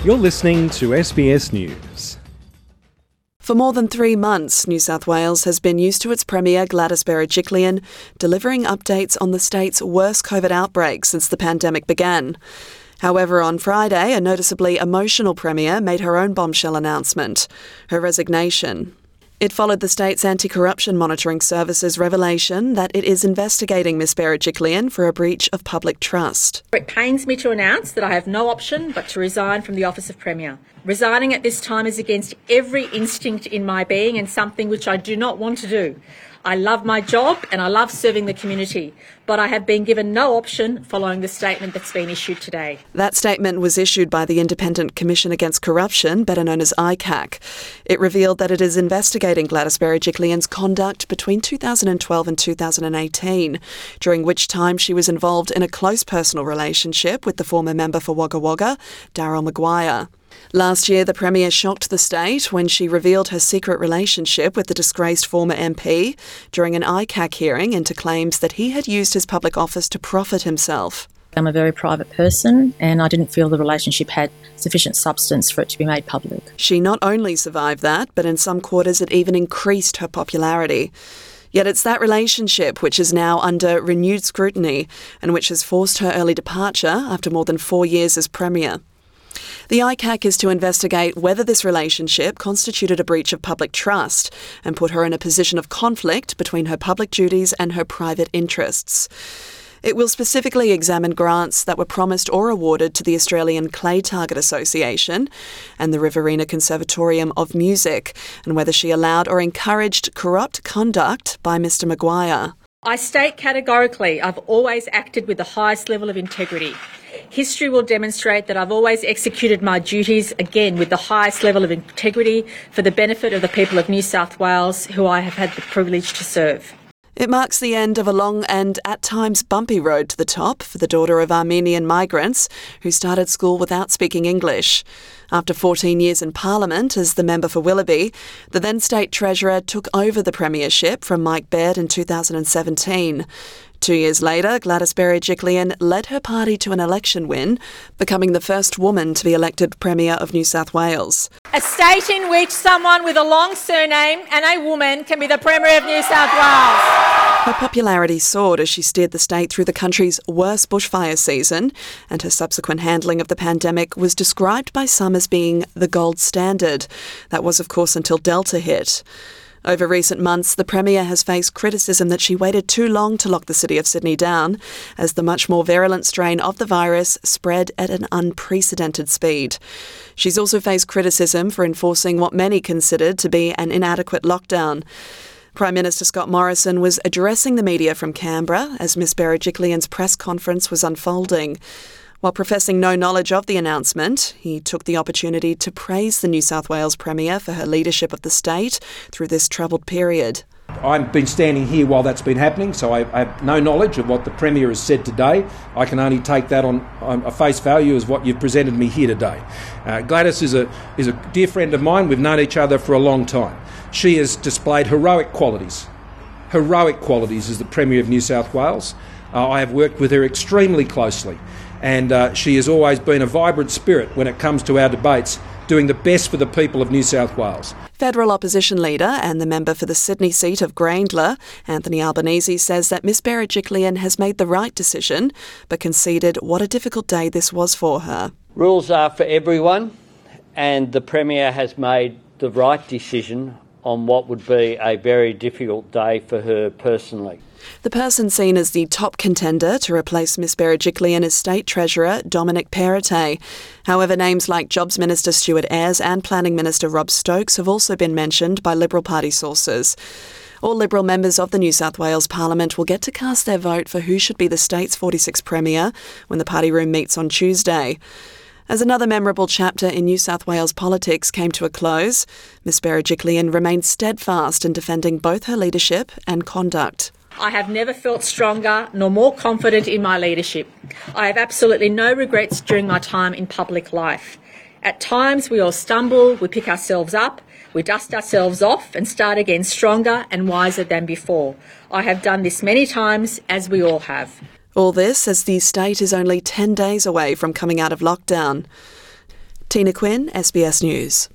You're listening to SBS News. For more than 3 months, New South Wales has been used to its Premier Gladys Berejiklian delivering updates on the state's worst COVID outbreak since the pandemic began. However, on Friday, a noticeably emotional Premier made her own bombshell announcement, her resignation. It followed the state's Anti-Corruption Monitoring Service's revelation that it is investigating Ms Berejiklian for a breach of public trust. It pains me to announce that I have no option but to resign from the office of Premier. Resigning at this time is against every instinct in my being and something which I do not want to do. I love my job and I love serving the community, but I have been given no option following the statement that's been issued today. That statement was issued by the Independent Commission Against Corruption, better known as ICAC. It revealed that it is investigating Gladys Berejiklian's conduct between 2012 and 2018, during which time she was involved in a close personal relationship with the former member for Wagga Wagga, Daryl Maguire. Last year, the Premier shocked the state when she revealed her secret relationship with the disgraced former MP during an ICAC hearing into claims that he had used his public office to profit himself. I'm a very private person and I didn't feel the relationship had sufficient substance for it to be made public. She not only survived that, but in some quarters it even increased her popularity. Yet it's that relationship which is now under renewed scrutiny and which has forced her early departure after more than 4 years as Premier. The ICAC is to investigate whether this relationship constituted a breach of public trust and put her in a position of conflict between her public duties and her private interests. It will specifically examine grants that were promised or awarded to the Australian Clay Target Association and the Riverina Conservatorium of Music, and whether she allowed or encouraged corrupt conduct by Mr Maguire. I state categorically I've always acted with the highest level of integrity. History will demonstrate that I've always executed my duties, again, with the highest level of integrity for the benefit of the people of New South Wales, who I have had the privilege to serve. It marks the end of a long and at times bumpy road to the top for the daughter of Armenian migrants who started school without speaking English. After 14 years in Parliament as the member for Willoughby, the then State Treasurer took over the premiership from Mike Baird in 2017. 2 years later, Gladys Berejiklian led her party to an election win, becoming the first woman to be elected Premier of New South Wales. A state in which someone with a long surname and a woman can be the Premier of New South Wales. Her popularity soared as she steered the state through the country's worst bushfire season, and her subsequent handling of the pandemic was described by some as being the gold standard. That was, of course, until Delta hit. Over recent months, the Premier has faced criticism that she waited too long to lock the city of Sydney down, as the much more virulent strain of the virus spread at an unprecedented speed. She's also faced criticism for enforcing what many considered to be an inadequate lockdown. Prime Minister Scott Morrison was addressing the media from Canberra as Ms Berejiklian's press conference was unfolding. While professing no knowledge of the announcement, he took the opportunity to praise the New South Wales Premier for her leadership of the state through this troubled period. I've been standing here while that's been happening, so I have no knowledge of what the Premier has said today. I can only take that on a face value as what you've presented me here today. Gladys is a dear friend of mine. We've known each other for a long time. She has displayed heroic qualities as the Premier of New South Wales. I have worked with her extremely closely. And she has always been a vibrant spirit when it comes to our debates, doing the best for the people of New South Wales. Federal opposition leader and the member for the Sydney seat of Grayndler, Anthony Albanese, says that Ms Berejiklian has made the right decision, but conceded what a difficult day this was for her. Rules are for everyone, and the Premier has made the right decision on what would be a very difficult day for her personally. The person seen as the top contender to replace Ms Berejiklian is State Treasurer Dominic Perrottet. However, names like Jobs Minister Stuart Ayres and Planning Minister Rob Stokes have also been mentioned by Liberal Party sources. All Liberal members of the New South Wales Parliament will get to cast their vote for who should be the state's 46th Premier when the party room meets on Tuesday. As another memorable chapter in New South Wales politics came to a close, Ms Berejiklian remained steadfast in defending both her leadership and conduct. I have never felt stronger nor more confident in my leadership. I have absolutely no regrets during my time in public life. At times we all stumble, we pick ourselves up, we dust ourselves off and start again stronger and wiser than before. I have done this many times, as we all have. All this as the state is only 10 days away from coming out of lockdown. Tina Quinn, SBS News.